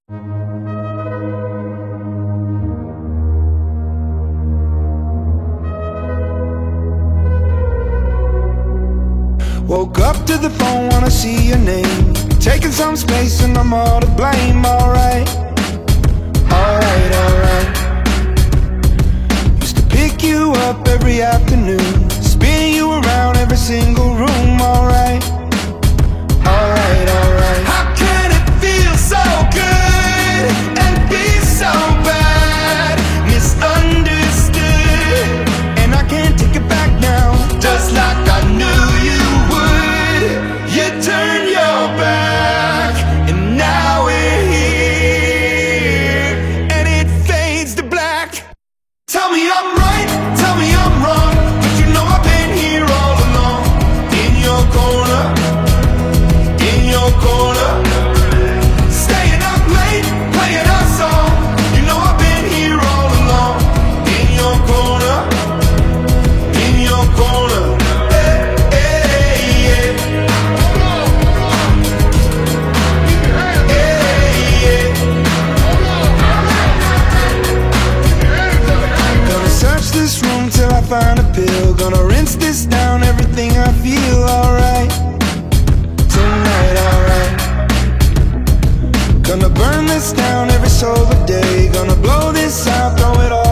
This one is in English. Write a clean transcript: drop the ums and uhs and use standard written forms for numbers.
Woke up to the phone, wanna see your name. Taking some space and I'm all to blame. Alright, alright, alright. Used to pick you up every afternoon, spin you around every single room. Alright, alright, alright. How can it feel so good and be so bad? Misunderstood, and I can't take it back now. Just like I knew you would. You turn your back, and now we're here, and it fades to black. Tell me I'm right, tell me I'm wrong, but you know I've been here all along. In your corner, in your corner, staying up late, playing our song. You know I've been here all along. In your corner, in your corner. Hey, hey, yeah. Gonna search this room till I find a pill. Gonna rinse this down, everything I feel. Alright, tonight, alright. Gonna burn this down every solar day. Gonna blow this out, throw it all